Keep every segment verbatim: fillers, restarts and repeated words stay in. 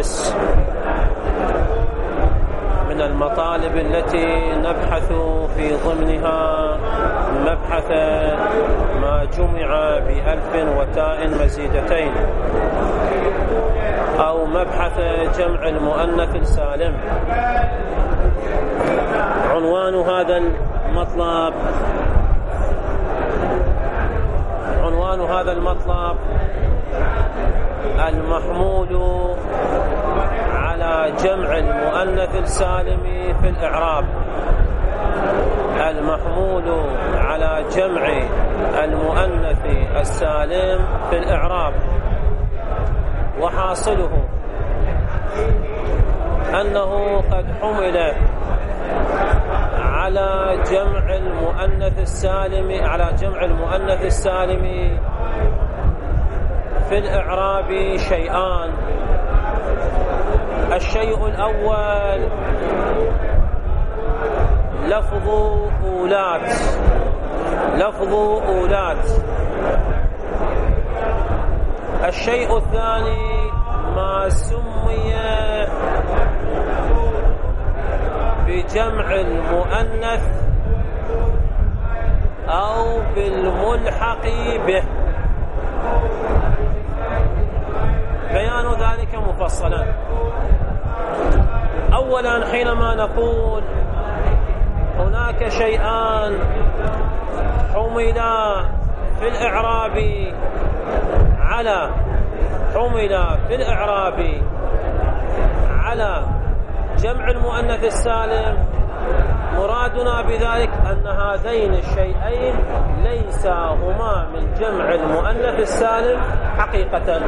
الخامس من المطالب التي نبحث في ضمنها مبحث ما جمع بألف وتاء مزيدتين، أو مبحث جمع المؤنث السالم. عنوان هذا المطلب عنوان هذا المطلب المحمول على جمع المؤنث السالم في الإعراب. المحمول على جمع المؤنث السالم في الإعراب، وحاصله أنه قد حمل على جمع المؤنث السالم على جمع المؤنث السالم في الإعراب شيئان. الشيء الأول لفظ أولات لفظ أولات الشيء الثاني ما سمي بجمع المؤنث أو بالملحق به. بيان ذلك مفصلا. أولا، حينما نقول هناك شيئان حملا في الإعراب على حملا في الإعراب على جمع المؤنث السالم، مرادنا بذلك أن هذين الشيئين ليسا هما من جمع المؤنث السالم حقيقة،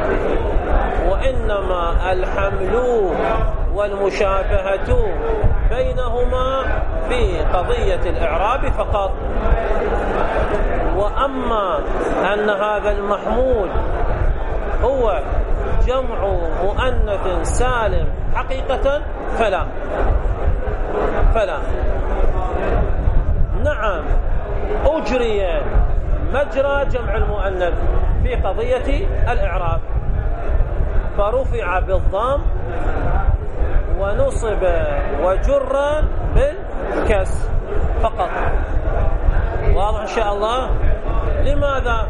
وإنما الحمل والمشابهة بينهما في قضية الإعراب فقط. وأما أن هذا المحمول هو جمع مؤنث سالم حقيقة فلا فلا نعم، أجري مجرى جمع المؤنث في قضية الإعراب، فرفع بالضم ونصب وجر بالكسر فقط. واضح إن شاء الله؟ لماذا؟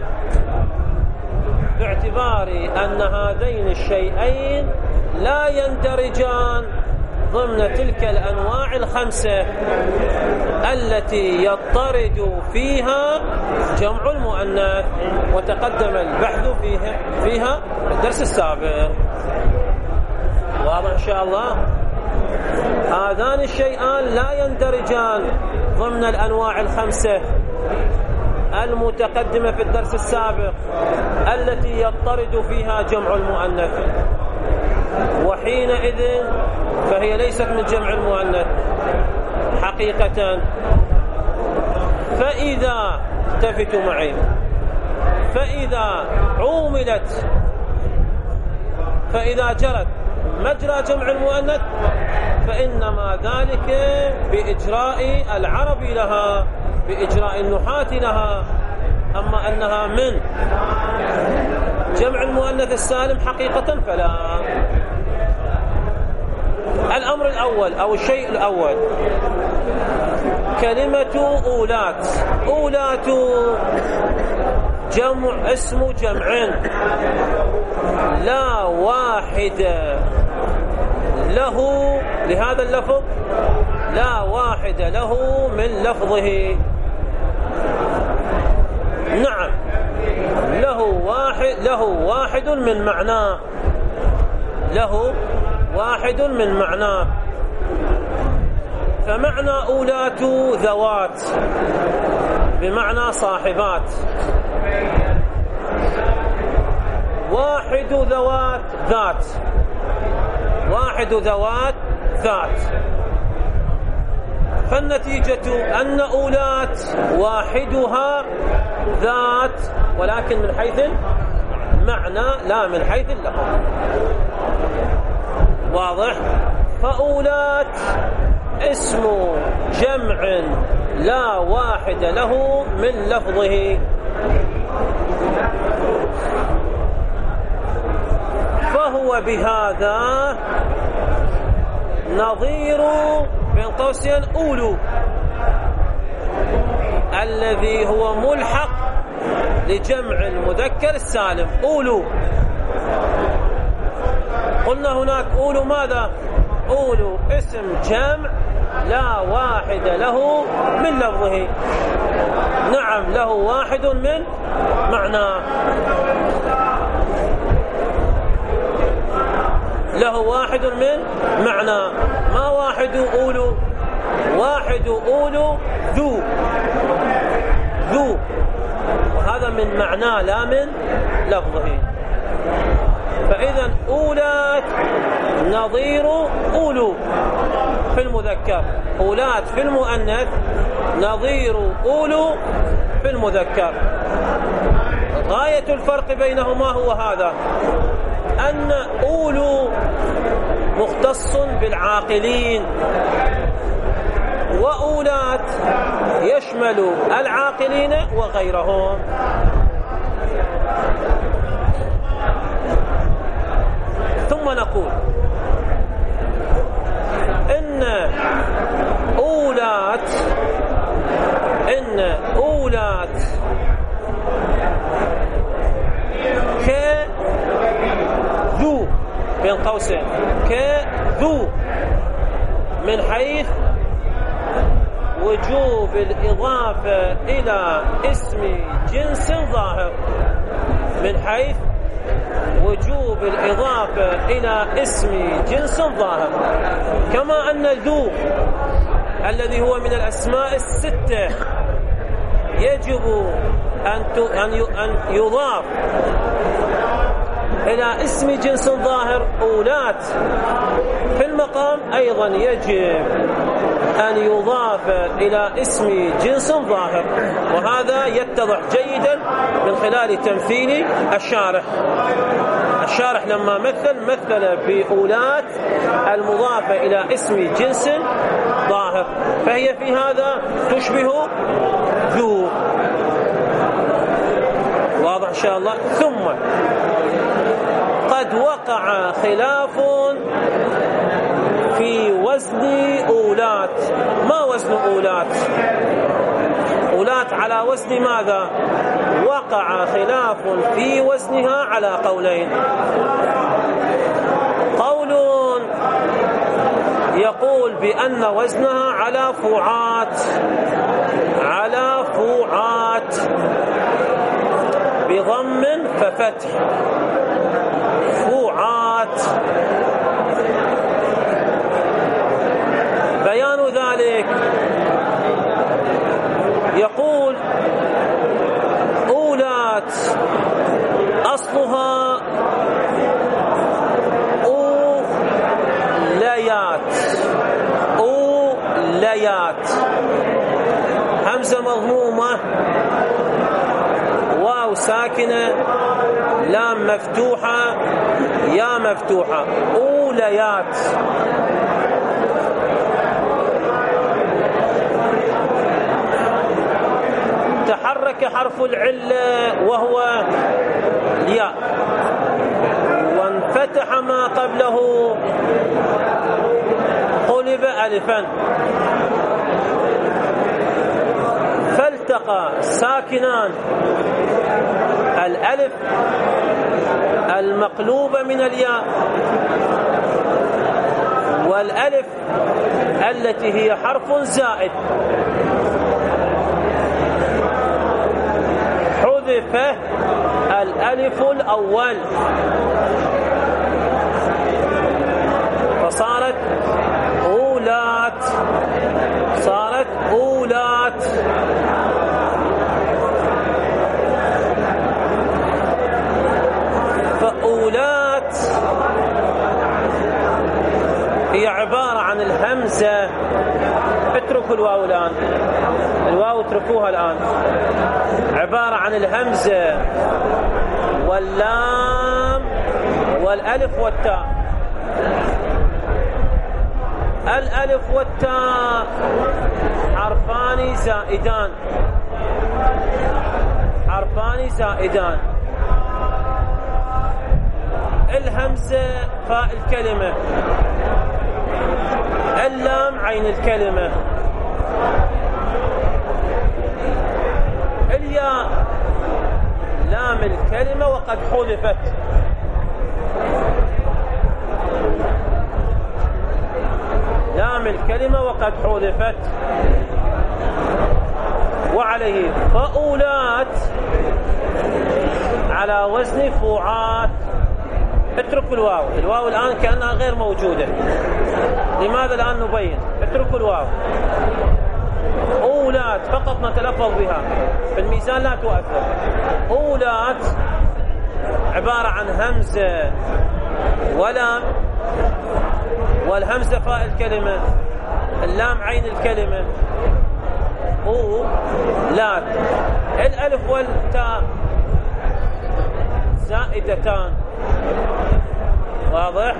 باعتبار أن هذين الشيئين لا يندرجان ضمن تلك الأنواع الخمسة التي يضطرد فيها جمع المؤنث، وتقدم البحث فيها فيها الدرس السابق. واضح إن شاء الله؟ هذان الشيئان لا يندرجان ضمن الأنواع الخمسة المتقدمة في الدرس السابق التي يضطرد فيها جمع المؤنث، وحينئذ فهي ليست من جمع المؤنث حقيقة. فإذا التفتوا معي فإذا عوملت فإذا جرت مجرى جمع المؤنث فإنما ذلك بإجراء العرب لها، بإجراء النحاة لها. أما أنها من جمع المؤنث السالم حقيقة فلا. الأمر الأول أو الشيء الأول كلمة أولات. أولات جمع اسم جمع لا واحد له لهذا اللفظ، لا واحد له من لفظه. نعم، له واحد له واحد من معناه له واحد من معناه. فمعنى أولات ذوات بمعنى صاحبات، واحد ذوات ذات واحد ذوات ذات. فالنتيجة أن أولات واحدها ذات، ولكن من حيث المعنى لا من حيث اللفظ. واضح؟ فأولات اسم جمع لا واحد له من لفظه، فهو بهذا نظير بين قوسين أولو الذي هو ملحق لجمع المذكر السالم. أولو قلنا هناك أولو ماذا؟ أولو اسم جمع لا واحد له من لفظه. نعم له واحد من معناه، له واحد من معنى. ما واحد أولو؟ واحد أولو ذو ذو، هذا من معنى لا من لفظه. فإذا أولات نظير أولو في المذكر، أولات في المؤنث نظير أولو في المذكر. غاية الفرق بينهما هو هذا، أن أولو مختص بالعاقلين، وأولات يشمل العاقلين وغيرهم. ثم نقول إن أولات إن أولات كذو بين قوسين كذو من حيث وجوب الإضافة إلى اسم جنس ظاهر، من حيث وجوب الإضافة إلى اسم جنس ظاهر. كما أن ذو الذي هو من الأسماء الستة يجب أن يضاف إلى اسم جنس ظاهر، أولات في المقام أيضا يجب أن يضاف إلى اسم جنس ظاهر. وهذا يتضح جيدا من خلال تمثيل الشارح. الشارح لما مثل مثل بأولات المضافة إلى اسم جنس ظاهر، فهي في هذا تشبه ذو. واضح إن شاء الله. ثم قد وقع خلاف في وزن أولات. ما وزن أولات؟ أولات على وزن ماذا؟ وقع خلاف في وزنها على قولين. قول يقول بأن وزنها على فوعات، على فوعات بضم ففتح، فوعات. بيان ذلك يقول أولات أصلها أوليات، أوليات، همزة مضمومة، واو ساكنة، لام مفتوحة، يا مفتوحة، أوليات. تحرك حرف العلة وهو الياء، وانفتح ما قبله قلب ألفا، فالتقى ساكنان الألف المقلوبة من الياء والألف التي هي حرف زائد، حذف الألف الأول فصارت أولات، صارت أولات. فأولات هي عبارة عن الهمزة. اتركوا الواو الآن، الواو اتركوها الآن. عبارة عن الهمزة واللام والألف والتاء. الألف والتاء حرفان زائدان، حرفان زائدان. الهمزة فاء الكلمة، اللام عين الكلمة، الياء لام الكلمة وقد حذفت، لام الكلمة وقد حذفت. وعليه فأولات على وزن فوعات. اترك الواو، الواو الآن كأنها غير موجودة. لماذا الآن نبين؟ اترك الواو، أولات فقط نتلفظ بها، في الميزان لا تؤثر. أولات عبارة عن همزة ولام، والهمزة فاء الكلمة، اللام عين الكلمة، أو لا، الألف والتاء زائدتان، واضح؟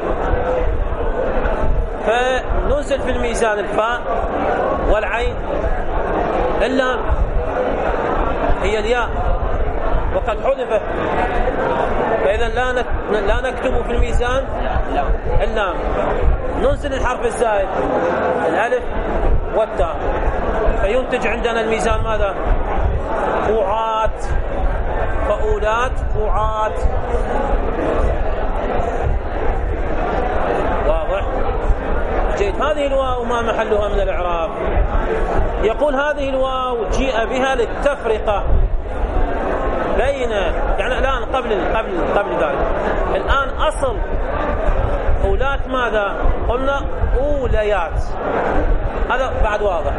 فننزل في الميزان الفاء والعين، اللام هي الياء وقد حذفت، فإذا لا لا نكتب في الميزان اللام، ننزل الحرف الزائد الألف والتاء، فينتج عندنا الميزان ماذا؟ فوعات، فأولات فوعات. واضح؟ جيد. هذه الواو ما محلها من الإعراب؟ يقول هذه الواو جيء بها للتفرقة بين، يعني الآن قبل قبل قبل ذلك، الآن أصل أولات ماذا؟ قلنا أوليات، هذا بعد واضح.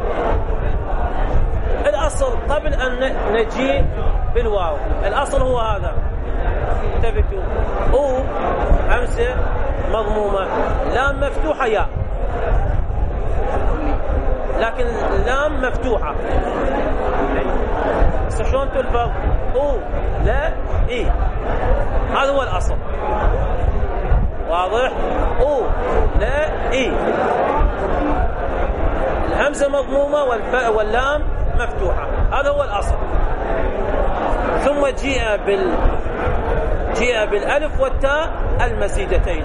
الأصل قبل أن نجي بالواو، الأصل هو هذا، انتبهوا، أو همزة مضمومة، لام مفتوحة يا، لكن لام مفتوحة، شلون تلفظ؟ أو لا إي، هذا هو الأصل، واضح؟ أو لا إي، الهمزة مضمومة والفاء واللام مفتوحة، هذا هو الأصل. ثم جيء بال جيء بالألف والتاء المزيدتين.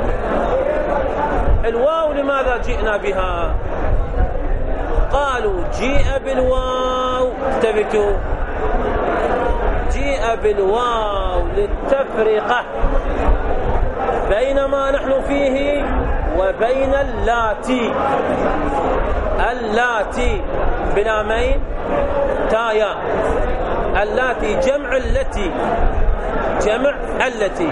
الواو لماذا جئنا بها؟ قالوا جيء بالواو، انتبهوا، جيء بالواو للتفرقة بين ما نحن فيه وبين اللاتي، اللاتي بلامين تايا، اللاتي جمع التي، جمع التي،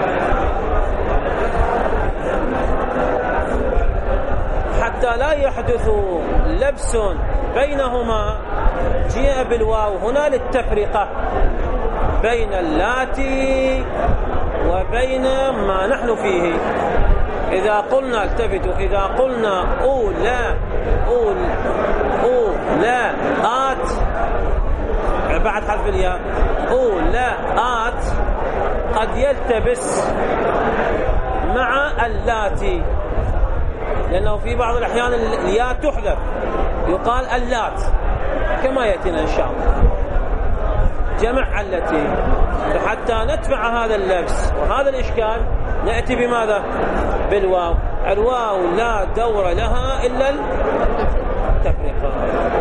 حتى لا يحدث لبس بينهما جيء بالواو هنا للتفرقة بين اللاتي وبين ما نحن فيه. إذا قلنا، التفتوا، إذا قلنا أولا أول أولا آت بعد حرف الياء، أولا آت قد يلتبس مع اللاتي، لأنه في بعض الأحيان الياء تحذف، يقال اللات كما يأتينا إن شاء الله، جمع التي. فحتى ندفع هذا اللبس وهذا الإشكال نأتي بماذا؟ بالواو. الواو لا دور لها إلا التفرقة.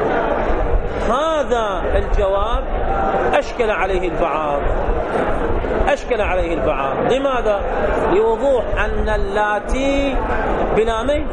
هذا الجواب أشكل عليه البعض، أشكل عليه البعض. لماذا؟ لوضوح أن اللاتي بلامين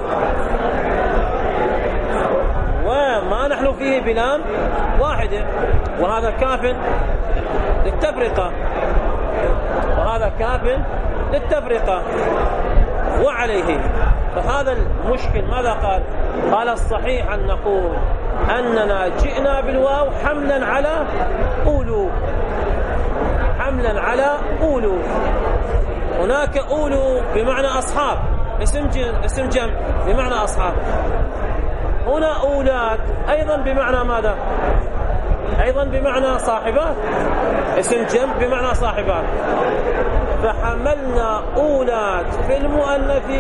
وما نحن فيه بلام واحدة، وهذا كاف للتفرقة، وهذا كاف للتفرقة. وعليه فهذا المشكل ماذا قال؟ قال الصحيح أن نقول أننا جئنا بالواو حملا على أولو، حملا على أولو. هناك أولو بمعنى أصحاب، اسم جم اسم جمع بمعنى أصحاب. هنا أولاد أيضا بمعنى ماذا؟ أيضا بمعنى صاحبات، اسم جمع بمعنى صاحبات. فحملنا أولاد في المؤنث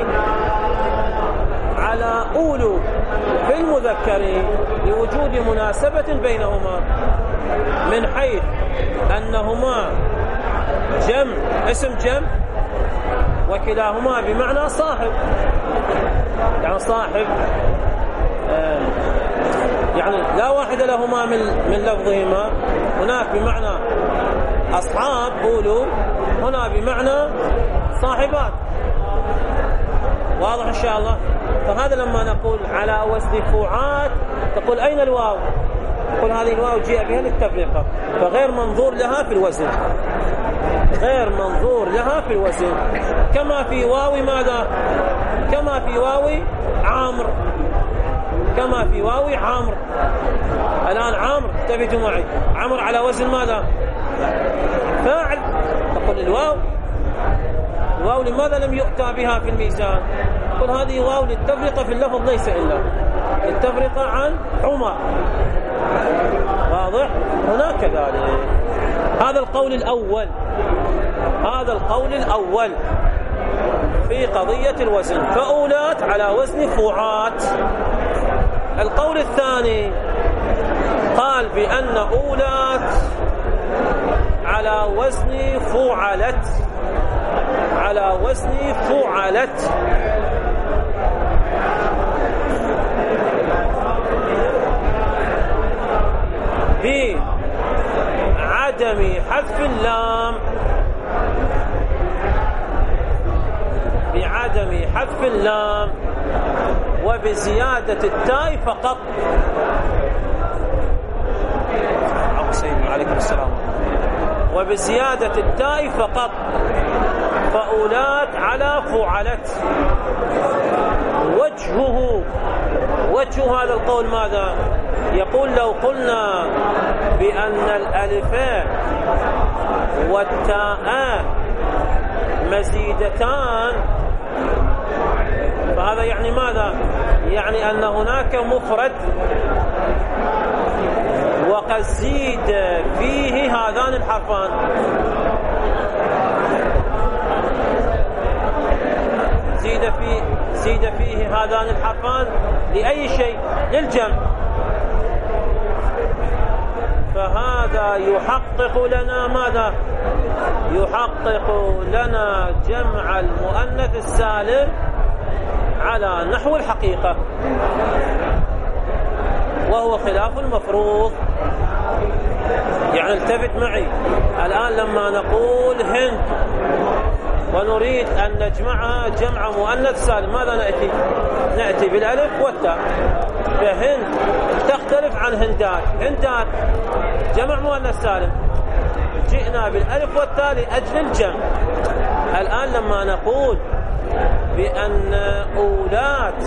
على أولو في المذكر لوجود مناسبة بينهما، من حيث أنهما جمع اسم جمع وكلاهما بمعنى صاحب، يعني صاحب آه يعني لا واحد لهما من من لفظهما، هناك بمعنى أصحاب قولوا، هنا بمعنى صاحبات. واضح إن شاء الله؟ فهذا لما نقول على وزن فعات تقول أين الواو؟ تقول هذه الواو جاء بها للتفرقة، فغير منظور لها في الوزن، غير منظور لها في الوزن. كما في واو ماذا؟ كما في واو عامر، كما في واو عامر. الآن عامر انتبهوا معي، عامر على وزن ماذا؟ فاعل. تقول الواو، الواو لماذا لم يؤتى بها في الميزان؟ تقول هذه واو للتفرقة في اللفظ ليس إلا التفرقة عن عمر. واضح؟ هناك كذلك. هذا القول الأول، هذا القول الأول في قضية الوزن، فأولات على وزن فعات. القول الثاني قال بأن أولات على وزن فعلت، على وزن فعلت. بعدم حذف اللام، بعدم حذف اللام وبزيادة التاء فقط. عليكم السلام. وبزيادة التاء فقط، فأولات على فعلت. وجهه، وجه هذا القول ماذا؟ يقول لو قلنا بأن الألف والتاء مزيدتان، فهذا يعني ماذا؟ يعني أن هناك مفرد وقد زيد فيه هذان الحرفان. زيد فيه زيد فيه هذان الحرفان لأي شيء؟ للجمع. فهذا يحقق لنا ماذا؟ يحقق لنا جمع المؤنث السالم على نحو الحقيقة، وهو خلاف المفروض. يعني التفت معي الآن لما نقول هند ونريد أن نجمعها جمع مؤنث سالم، ماذا نأتي؟ نأتي بالألف والتاء. فهند تختلف عن هندات، هندات جمع مؤنث سالم، جئنا بالألف والتاء لأجل الجمع. الآن لما نقول بأن أولات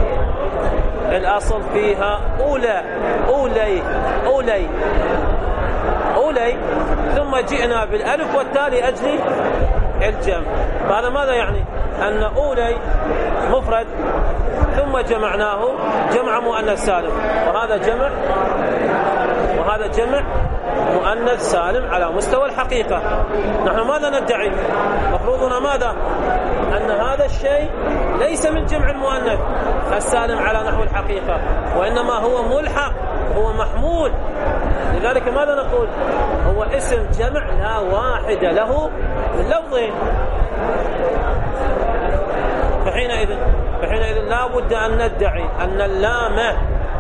الأصل فيها أولى، أولي أولي أولي، ثم جئنا بالألف والتاء لأجل الجمع، فهذا ماذا يعني؟ أن أولي مفرد ثم جمعناه جمع مؤنث سالم، وهذا جمع وهذا جمع مؤنث سالم على مستوى الحقيقة. نحن ماذا ندعي؟ مفروضنا ماذا؟ أن هذا الشيء ليس من جمع المؤنث السالم على نحو الحقيقة، وإنما هو ملحق، هو محمول. لذلك ماذا نقول؟ هو اسم جمع لا واحد له من لفظين. فحينئذ فحينئذ لا بد أن ندعي أن اللام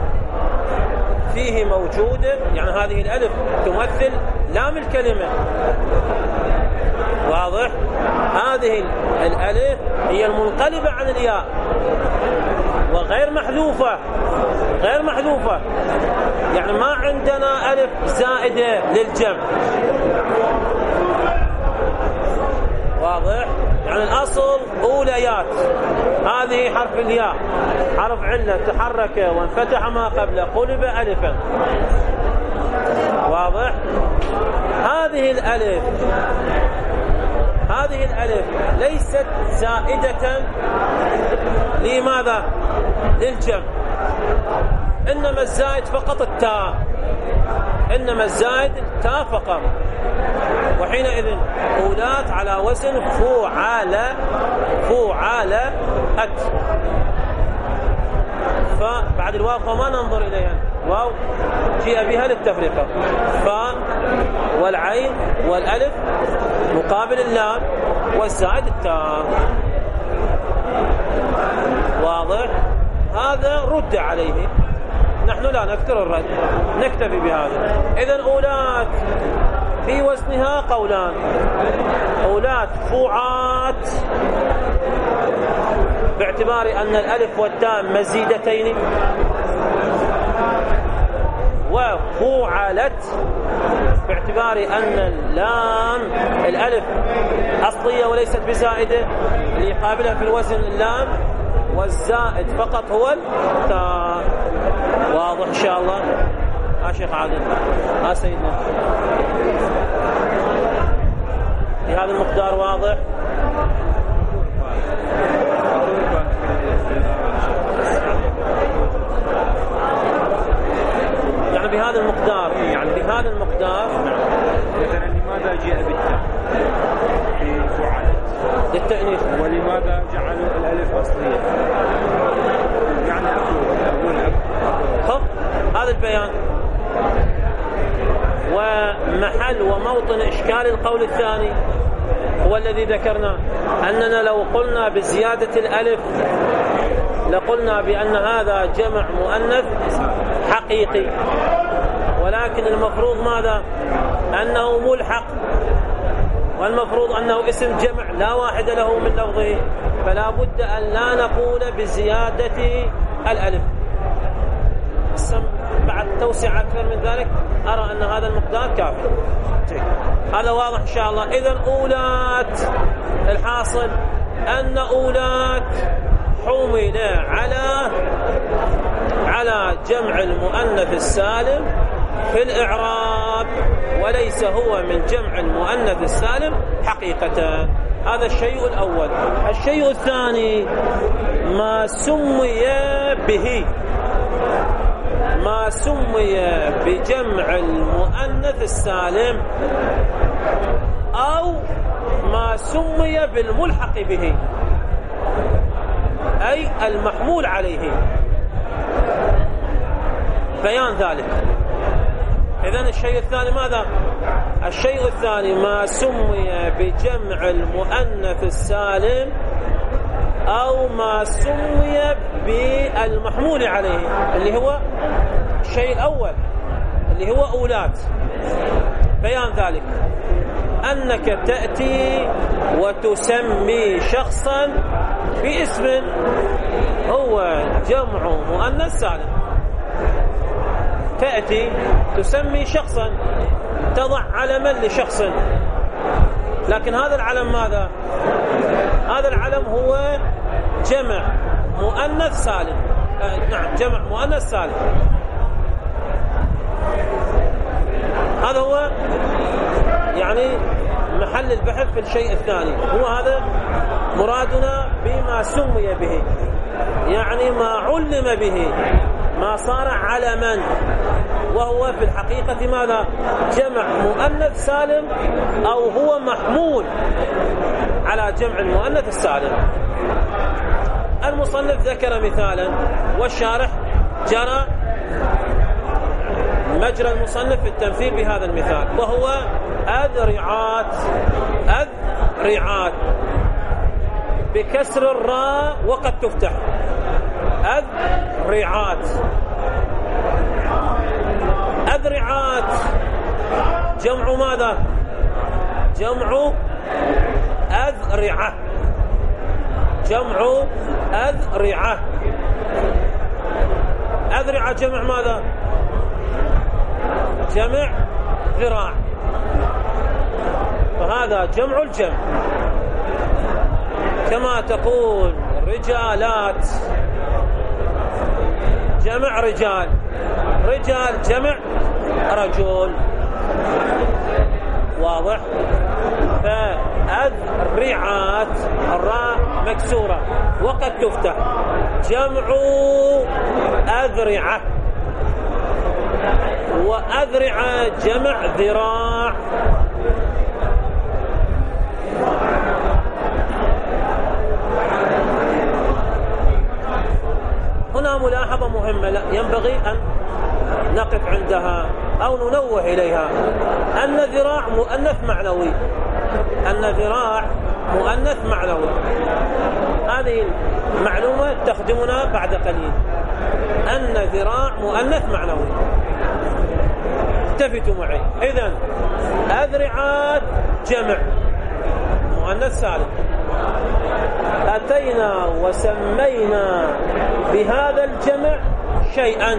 فيه موجودة، يعني هذه الألف تمثل لام الكلمة. واضح؟ هذه الألف هي المنقلبة عن الياء وغير محذوفة، غير محذوفة، يعني ما عندنا ألف زائدة للجمع. واضح؟ يعني الأصل أوليات، هذه حرف الياء حرف علة تحرك وانفتح ما قبله قلب ألفا. واضح؟ هذه الألف هذه الألف ليست زائدة لماذا؟ للجمع، إنما الزائد فقط التاء، إنما الزائد تاء فقط. وحينئذ أولات على وزن فعالة، فعالة أت. فبعد الواو فما ننظر إليها، واو جاء بها للتفرقة، ف والعين والألف مقابل اللام والزائد التام. واضح؟ هذا رد عليه، نحن لا نذكر الرد، نكتفي بهذا. إذن أولات في وزنها قولان: أولات فوعات باعتبار أن الألف والتام مزيدتين، وفوعلت باعتبار أن اللام الألف أصلية وليست بزائدة، اللي يقابلها في الوزن اللام، والزائد فقط هو التاء. واضح إن شاء الله؟ ها شيخ عادل، ها سيدنا، في هذا المقدار واضح؟ يعني بهذا المقدار، يعني بهذا المقدار. مثلا لماذا جاء بالتاء في فعلت للتأنيث، ولماذا جعلوا الألف أصلية؟ يعني أقول خب هذا البيان. ومحل وموطن إشكال القول الثاني هو الذي ذكرنا، أننا لو قلنا بزيادة الألف لقلنا بأن هذا جمع مؤنث حقيقي، ولكن المفروض ماذا؟ أنه ملحق، والمفروض أنه اسم جمع لا واحد له من لفظه، فلا بد أن لا نقول بزيادة الألف. بعد توسع أكثر من ذلك أرى أن هذا المقدار كافي. هذا واضح إن شاء الله. إذن أولات، الحاصل أن أولات حمل على على جمع المؤنث السالم في الإعراب، وليس هو من جمع المؤنث السالم حقيقة. هذا الشيء الأول. الشيء الثاني ما سمي به، ما سمي بجمع المؤنث السالم أو ما سمي بالملحق به، أي المحمول عليه. بيان ذلك. إذن الشيء الثاني ماذا؟ الشيء الثاني ما سمي بجمع المؤنث السالم أو ما سمي بالمحمول عليه، اللي هو الشيء الأول اللي هو أولات. بيان ذلك أنك تأتي وتسمي شخصا باسم هو جمع مؤنث سالم، تأتي تسمي شخصا، تضع علما لشخص، لكن هذا العلم ماذا؟ هذا العلم هو جمع مؤنث سالم. آه نعم، جمع مؤنث سالم. هذا هو يعني محل البحث في الشيء الثاني، هو هذا مرادنا بما سمي به، يعني ما علم به، ما صار علما، وهو في الحقيقة ماذا؟ جمع مؤنث سالم أو هو محمول على جمع المؤنث السالم. المصنف ذكر مثالا، والشارح جرى مجرى المصنف في التمثيل بهذا المثال، وهو أذرعات. أذرعات بكسر الراء وقد تفتح، أذرعات. أذرعات جمع ماذا؟ جمع أذرعة، جمع أذرعة. أذرعة جمع ماذا؟ جمع ذراع، فهذا جمع الجمع. كما تقول رجالات جمع رجال، رجال جمع رجل. واضح؟ فأذرعات الراء مكسورة وقد تفتح، جمع أذرعة، وأذرعة جمع ذراع. هنا ملاحظة مهمة ينبغي أن نقف عندها. أو ننوه إليها أن ذراع مؤنث معنوي، أن ذراع مؤنث معنوي. هذه المعلومة تخدمنا بعد قليل، أن ذراع مؤنث معنوي. التفتوا معي. إذن أذرعات جمع مؤنث سالم. أتينا وسمينا بهذا الجمع شيئا،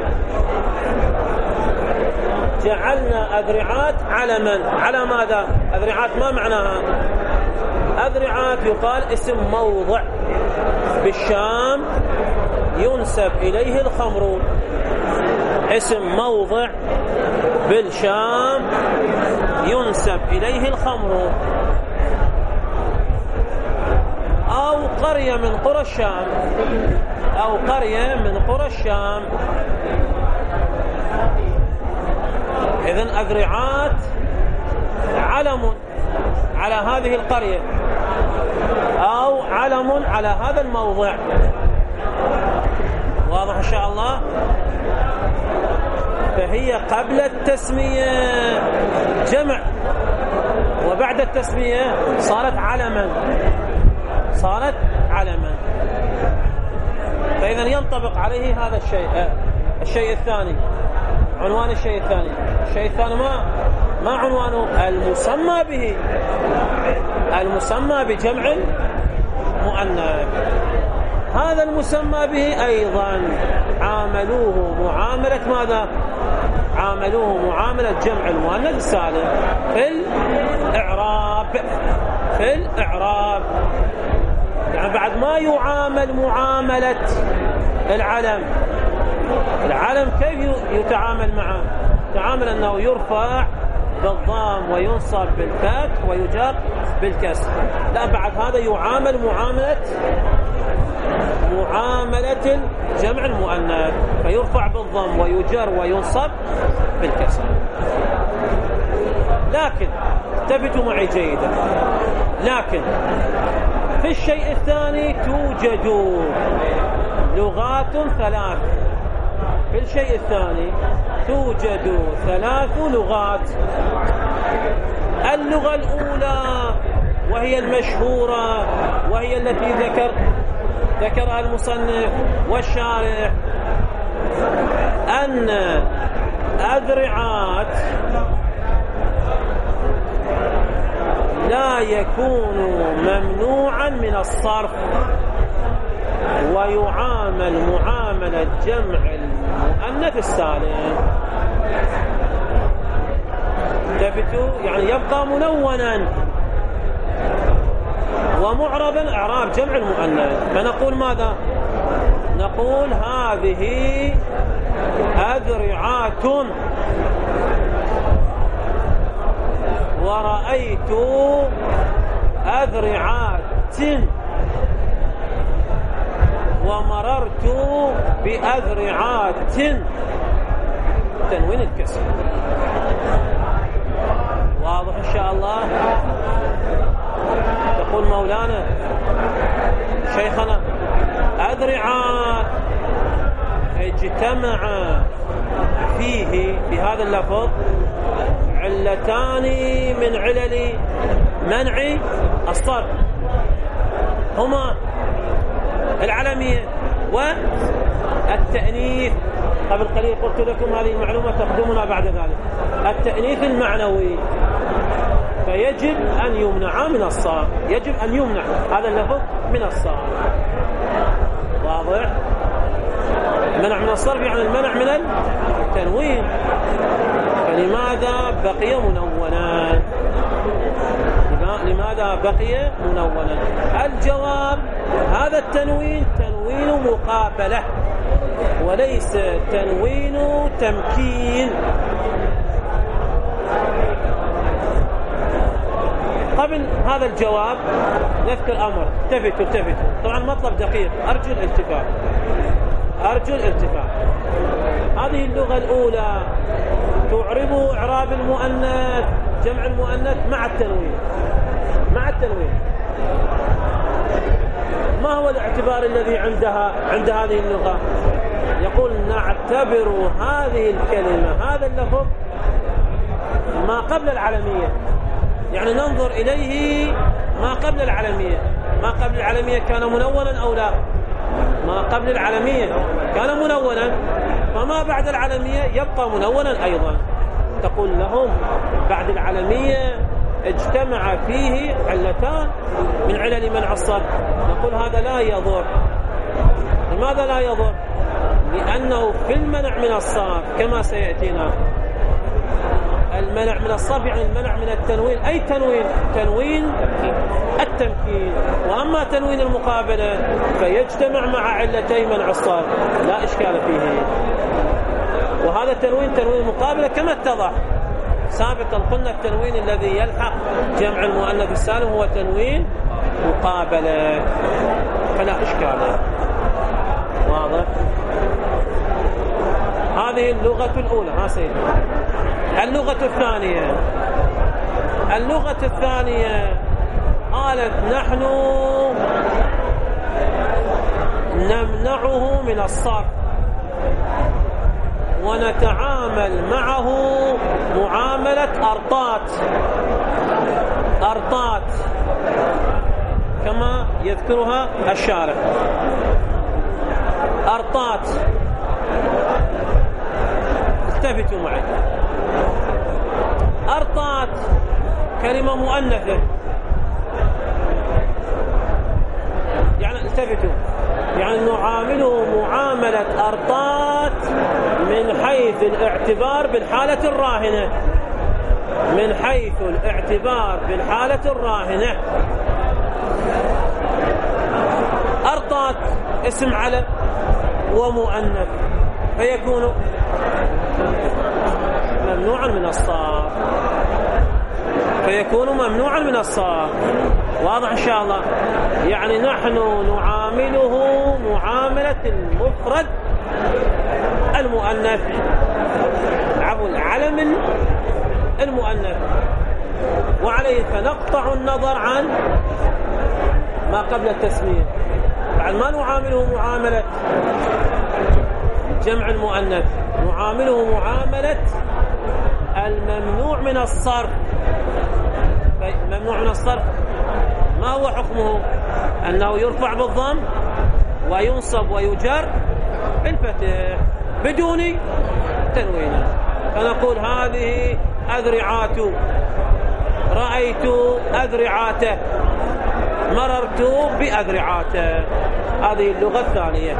جعلنا أذرعات علما. على ماذا؟ أذرعات ما معناها؟ أذرعات يقال اسم موضع بالشام ينسب إليه الخمر، اسم موضع بالشام ينسب إليه الخمر، أو قرية من قرى الشام، أو قرية من قرى الشام. إذن أذرعات علم على هذه القرية أو علم على هذا الموضع. واضح إن شاء الله؟ فهي قبل التسمية جمع، وبعد التسمية صارت علما، صارت علما. فإذا ينطبق عليه هذا الشيء. الشيء الثاني، عنوان الشيء الثاني، الشيء الثاني ما ما عنوانه؟ المسمى به، المسمى بجمع مؤنث. هذا المسمى به أيضا عاملوه معاملة ماذا؟ عاملوه معاملة جمع المؤنث السالم في الإعراب، في الإعراب. يعني بعد ما يعامل معاملة العلم. العلم كيف يتعامل معه؟ يتعامل أنه يرفع بالضم وينصب بالفتح ويجر بالكسر. لا، بعد هذا يعامل معاملة معاملة الجمع المؤنث، فيرفع بالضم ويجر وينصب بالكسر. لكن انتبهوا معي جيدا، لكن في الشيء الثاني توجد لغات ثلاث. في الشيء الثاني توجد ثلاث لغات. اللغة الأولى وهي المشهورة، وهي التي ذكر ذكرها المصنف والشارح، أن أذرعات لا يكون ممنوعا من الصرف، ويعامل معاملة جمع المؤنث السالم. تفتوا يعني يبقى منونا ومعربا إعراب جمع المؤنث. فنقول ماذا؟ نقول هذه أذرعات، ورأيت أذرعات، ومررت بأذرعات، تنوين الكسر. واضح إن شاء الله؟ يقول مولانا شيخنا أذرعات اجتمع فيه بهذا اللفظ علتان من علل منع الصرف، هما العلمية والتأنيث. قبل قليل قلت لكم هذه المعلومة تقدمنا بعد ذلك. التأنيث المعنوي، فيجب أن يمنع من الصرف، يجب أن يمنع هذا اللفظ من الصرف. واضح؟ المنع من الصرف يعني المنع من التنوين. فلماذا بقي منونا؟ لماذا بقي منونا؟ الجواب هذا التنوين تنوين مقابلة وليس تنوين تمكين. قبل هذا الجواب نذكر أمر. التفتوا التفتوا طبعا مطلب دقيق، أرجو الالتفات، أرجو الالتفات. هذه اللغة الأولى تعرب إعراب المؤنث جمع المؤنث مع التنوين، مع التنوين. ما هو الاعتبار الذي عندها عند هذه اللغة؟ يقول نعتبر هذه الكلمة، هذا اللفظ ما قبل العلمية، يعني ننظر إليه ما قبل العلمية. ما قبل العلمية كان منونا أو لا؟ ما قبل العلمية كان منونا، فما بعد العلمية يبقى منونا أيضا. تقول لهم بعد العلمية اجتمع فيه علتان من علل منع الصرف. نقول هذا لا يضر. لماذا لا يضر؟ لأنه في المنع من الصرف كما سيأتينا. المنع من الصرف يعني المنع من التنوين. أي تنوين؟ تنوين التمكين. وأما تنوين المقابلة فيجتمع مع علتي منع الصرف، لا إشكال فيه. وهذا التنوين تنوين المقابلة كما اتضح سابقا. قلنا التنوين الذي يلحق جمع المؤنث السالم هو تنوين مقابلة، فلا إشكال. واضح؟ هذه اللغة الأولى. ها سيدي. اللغة الثانية اللغة الثانية قالت نحن نمنعه من الصرف ونتعامل معه معاملة أرطات أرطات كما يذكرها الشارع. أرطات، التفتوا معي. أرطات كلمة مؤنثة، يعني التفتوا، يعني نعامله معاملة أرطات من حيث الاعتبار بالحالة الراهنة. من حيث الاعتبار بالحالة الراهنة. أرطات اسم علم ومؤنث فيكون ممنوعا من الصرف. فيكون ممنوعا من الصرف. واضح إن شاء الله؟ يعني نحن نعامله معاملة المفرد المؤنث، عفوا العلم المؤنث، وعليه فنقطع النظر عن ما قبل التسمية. بعد ما نعامله معاملة جمع المؤنث، نعامله معاملة الممنوع من الصرف. ممنوع من الصرف ما هو حكمه؟ أنه يرفع بالضم وينصب ويجر بالفتح بدون تنوين. فنقول هذه أذرعات، رأيت أذرعاته، مررت بأذرعاته. هذه اللغة الثانية.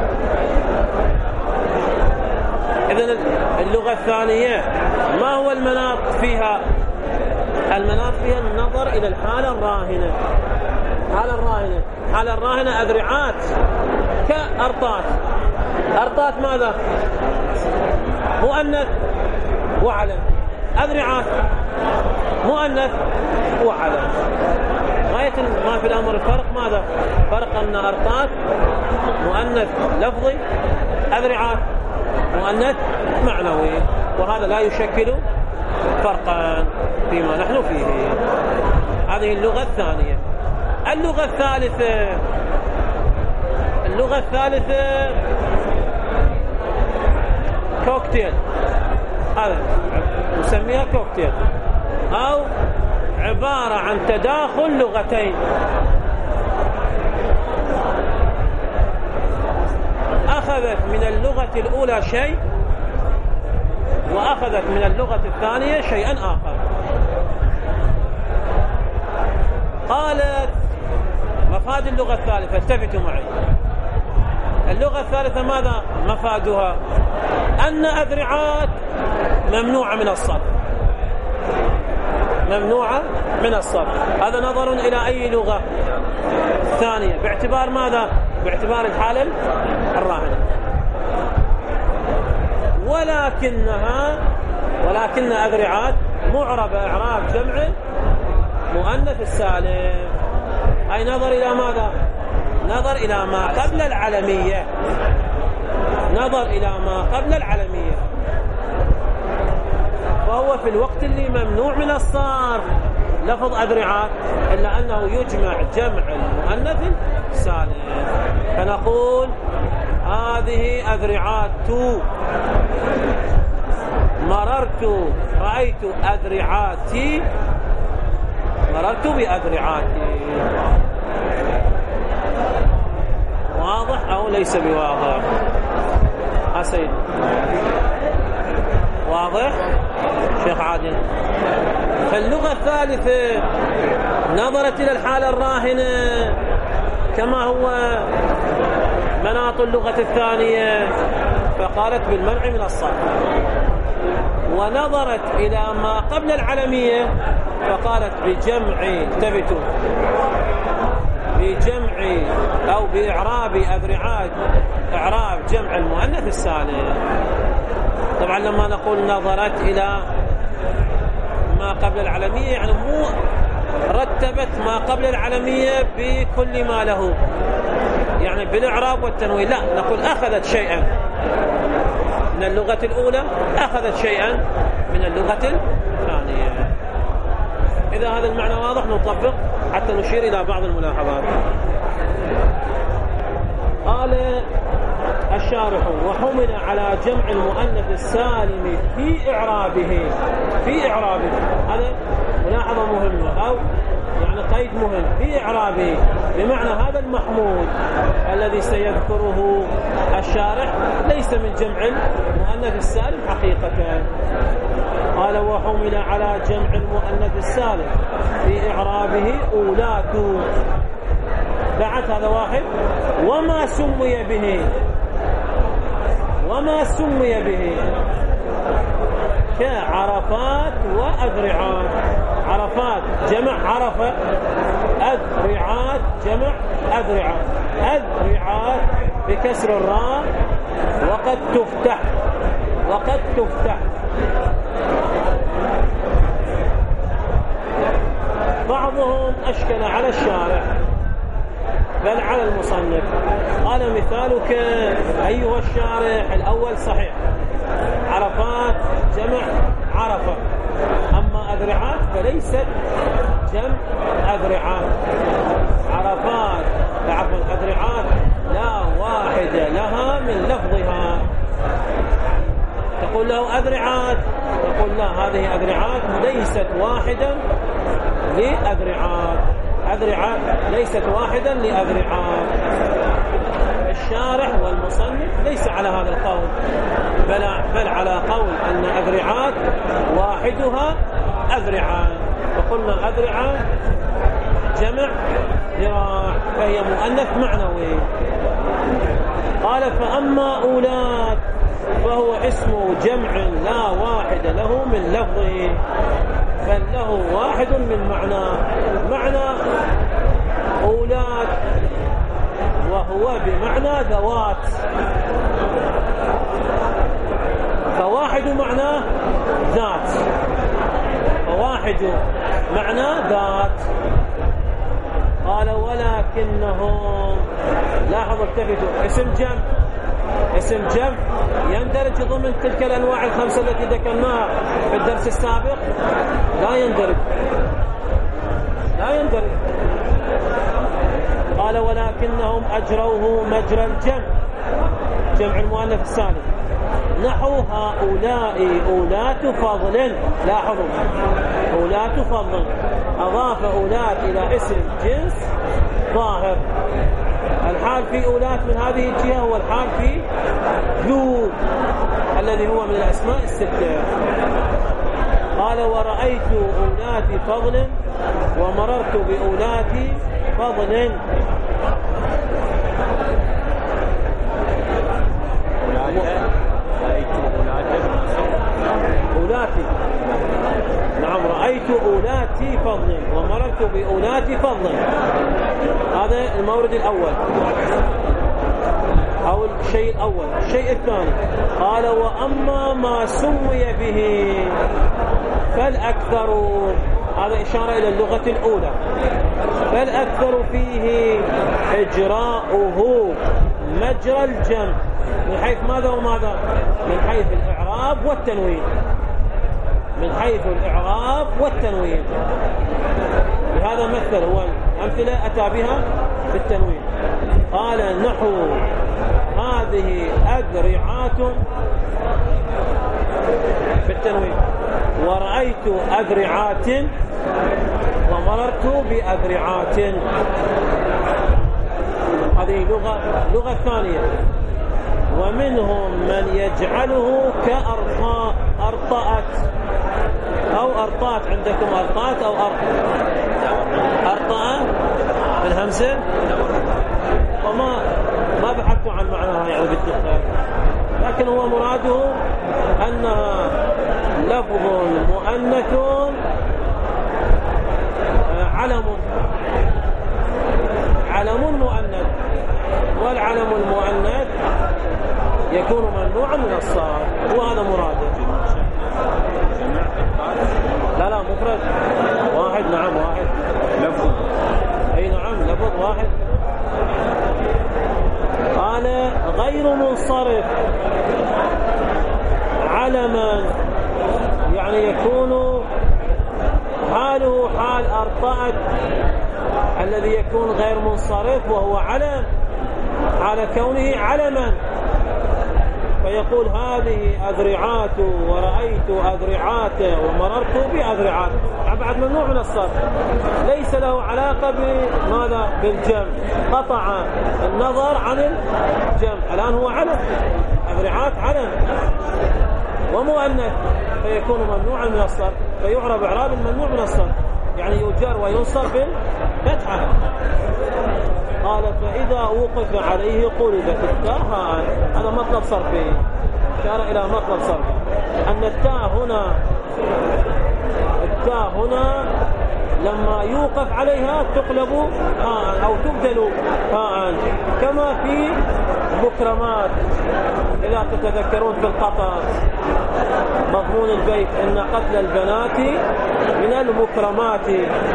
إذن اللغة الثانية ما هو المناط فيها؟ المناط فيها النظر إلى الحالة الراهنة. حالة الراهنة حالة الراهنة أذرعات كأرطات. أرطات ماذا؟ مؤنث وعلم. أذرعات مؤنث وعلم. غاية ما في الأمر الفرق ماذا؟ فرق أن أرطات مؤنث لفظي، أذرعات مؤنث معنوي، وهذا لا يشكل فرقا فيما نحن فيه. هذه اللغة الثانية. اللغة الثالثة اللغة الثالثة كوكتيل. هذا نسميها كوكتيل، أو عبارة عن تداخل لغتين. أخذت من اللغة الأولى شيء وأخذت من اللغة الثانية شيئا آخر. قالت مفاد اللغة الثالثة، التفتوا معي. اللغة الثالثة ماذا مفادها؟ أن أذرعات ممنوعة من الصرف، ممنوعة من الصرف. هذا نظر إلى أي لغة ثانية باعتبار ماذا؟ باعتبار الحالة الراهنة. ولكنها ولكن أذرعات معربة إعراب جمع مؤنث السالم. أي نظر إلى ماذا؟ نظر إلى ما قبل العلمية. نظر إلى ما قبل العلمية، وهو في الوقت اللي ممنوع من الصرف لفظ أذرعات، إلا أنه يجمع جمع المؤنث السالم. فنقول هذه أذرعات مررت رأيت أذرعاتي مررت بأذرعاتي. واضح أو ليس بواضح؟ حسين واضح شيخ عادل؟ فاللغة الثالثة نظرت إلى الحالة الراهنة كما هو مناط اللغة الثانية فقالت بالمنع من الصرف، ونظرت إلى ما قبل العلمية فقالت بجمع انتبهوا بجمع أو بإعراب أذرعات إعراب جمع المؤنث السالم. طبعا لما نقول نظرت إلى ما قبل العلمية يعني مو رتبت ما قبل العلمية بكل ما له يعني بالإعراب والتنوين، لا نقول أخذت شيئا من اللغة الأولى أخذت شيئا من اللغة الثانية. إذا هذا المعنى واضح نطبق حتى نشير إلى بعض الملاحظات. قال الشارح وحمل على جمع المؤنث السالم في إعرابه في إعرابه هذا ملاحظة مهمة أو يعني قيد مهم في إعرابه، بمعنى هذا المحمول الذي سيذكره الشارح ليس من جمع المؤنث السالم حقيقة. قال وحمل على جمع المؤنث السالم في إعرابه أولات بعد هذا واحد وما سمي به وما سمي به كعرفات وأذرعات. عرفات جمع عرفة، أذرعات جمع أذرعات. أذرعات بكسر الراء وقد تفتح وقد تفتح. بعضهم أشكل على الشارح بل على المصنف. قال مثالك أيها الشارح الأول صحيح، عرفات جمع عرفة، أما أذرعات فليست جمع أذرعات. عرفات عفوا أذرعات لا واحد لها من لفظها. تقول له أذرعات تقول لا هذه أذرعات ليست واحدا لأذرعات. أذرعات ليست واحدا لأذرعات. الشارح والمصنف ليس على هذا القول بل, بل على قول أن أذرعات واحدها أذرعات، وقلنا أذرعات جمع ذراع فهي مؤنث معنوي. قال فأما أولاد فهو اسم جمع لا واحد له من لفظه بل له واحد من معنى. معنى أولاد وهو بمعنى ذوات، فواحد معناه ذات فواحد معنى ذات. قال ولكنهم لاحظوا التفتوا اسم جمع اسم جمع يندرج ضمن تلك الأنواع الخمسة التي ذكرناها في الدرس السابق؟ لا يندرج لا يندرج. قال ولكنهم أجروه مجرى الجمع جمع المؤنث السالم نحو هؤلاء أولات فضل. لاحظوا أولات فضل أضاف أولات إلى اسم جنس ظاهر. الحال في أولات من هذه الجهة هو الحال في ذو الذي هو من الأسماء الستة. قال ورأيت أولات فضل ومررت بأولات فضل. أولاتي نعم رأيت أولاتي فضل ومررت بأولات فضل. هذا المورد الأول أو الشيء الأول. الشيء الثاني قال وأما ما سمي به فالأكثر، هذا إشارة إلى اللغة الأولى، فالأكثر فيه إجراؤه مجرى الجمع من حيث ماذا وماذا؟ من حيث الإعراب والتنوين من حيث الإعراب والتنوين. لهذا مثل هو الأمثلة أتى بها بالتنوين. قال نحو هذه أذرعات بالتنوين. ورأيت أذرعات ومررت بأذرعات. هذه لغة لغة ثانية. ومنهم من يجعله كأرطاء أرطأت أو أرطات. عندكم أرطات أو أرطأ أرطأ بالهمزة. وما ما بحثوا عن معناها يعني بالدقة، لكن هو مراده أنها لفظ مؤنث علم علم مؤنث، والعلم المؤنث يكون ممنوعا من الصرف، وهذا مراده. لا لا مفرد واحد. نعم واحد لفظ. أي نعم لفظ واحد. قال غير منصرف علما، يعني يكون حاله حال أرطأت الذي يكون غير منصرف وهو علم، على كونه علما. فيقول هذه أذرعات ورأيت أذرعات ومررت بأذرعات، بعد ممنوع من الصرف، ليس له علاقة بماذا؟ بالجمع، قطع النظر عن الجمع. الآن هو علم، أذرعات علم ومؤنث، فيكون ممنوعا من الصرف، فيعرب إعراب الممنوع من الصرف، يعني يجر وينصب بالفتحة. قال فإذا وقف عليه قلبت التاء هاء. هذا مطلب صرفي، أشار إلى مطلب صرفي أن التاء هنا التاء هنا لما يوقف عليها تقلب هاء أو تبدل هاء، كما في مكرمات. إذا تتذكرون في القطر مضمون البيت إن قتل البنات من المكرمات.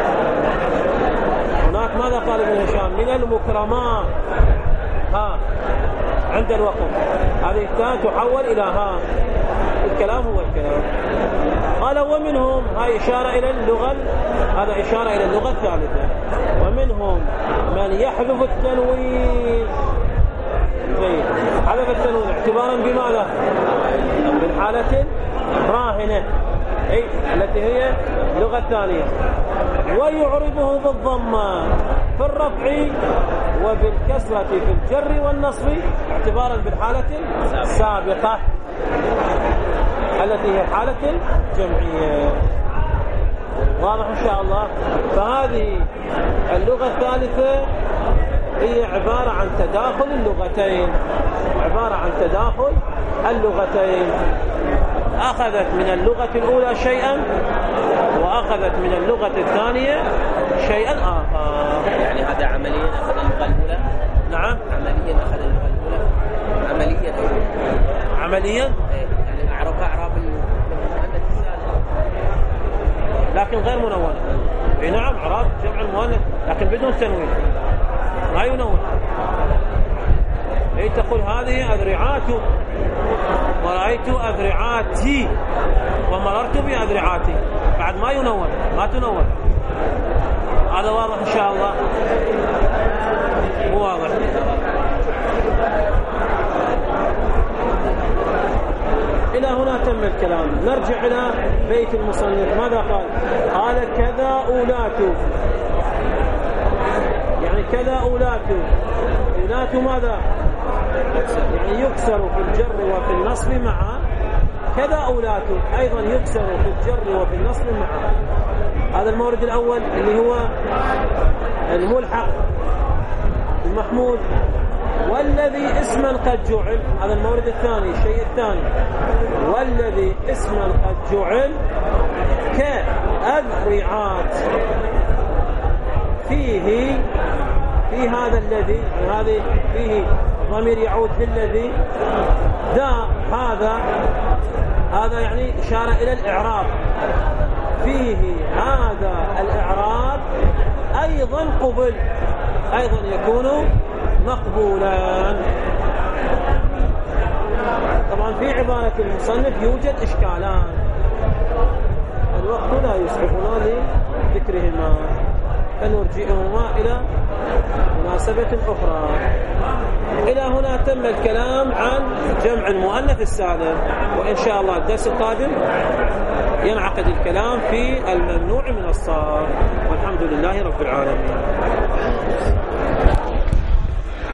هناك ماذا قال ابن هشام؟ من المكرمات. ها عند الوقف هذه التاء تحول إلى ها. الكلام هو الكلام. قال ومنهم، هاي إشارة إلى اللغة، هذا إشارة إلى اللغة الثالثة. ومنهم من يحذف التنوين. طيب حذف التنوين اعتبارا بماذا؟ بالحالة الراهنة، أي التي هي اللغة الثانية. ويعربه بالضمة في الرفع وبالكسرة في الجر والنصب اعتبارا بالحالة السابقة التي هي الحالة الجمعية. واضح إن شاء الله. فهذه اللغة الثالثة هي عبارة عن تداخل اللغتين، عبارة عن تداخل اللغتين. أخذت من اللغة الأولى شيئا وأخذت من اللغة الثانية شيئا آخر. يعني هذا عمليا أخذ اللغة الأولى. نعم عمليا أخذ اللغة الأولى. عمليا عمليا يعني أعرف أعراب المؤنث السالم لكن غير منونة. اي نعم اعراب جمع المؤنث لكن بدون تنوين، ما ينون. اي تقول هذه أذرعات ورأيت أذرعاتي ومررت بأذرعاتي، بعد ما ينون، ما تنون. هذا واضح إن شاء الله؟ مو واضح. إلى هنا تم الكلام. نرجع إلى بيت المصنف. ماذا قال؟ قال كذا أولات، يعني كذا أولات. أولات ماذا؟ يعني يكسر في الجر وفي النصب معا. كذا أولات أيضا يكسر في الجر وفي النصب معا. هذا المورد الأول اللي هو الملحق المحمود. والذي اسما قد جعل، هذا المورد الثاني، الشيء الثاني. والذي اسما قد جعل كأذرعات فيه، في هذا الذي، هذه فيه ضمير يعود للذي، ذا هذا هذا يعني إشارة إلى الإعراب. فيه هذا الإعراب أيضا قبل، أيضا يكون مقبولا. طبعا في عبارة المصنف يوجد إشكالان، الوقت لا يسعفنا لذكرهما، سنرجئهما إلى مناسبة أخرى. إلى هنا تم الكلام عن جمع المؤنث السالم، وإن شاء الله الدرس القادم ينعقد الكلام في الممنوع من الصرف، والحمد لله رب العالمين.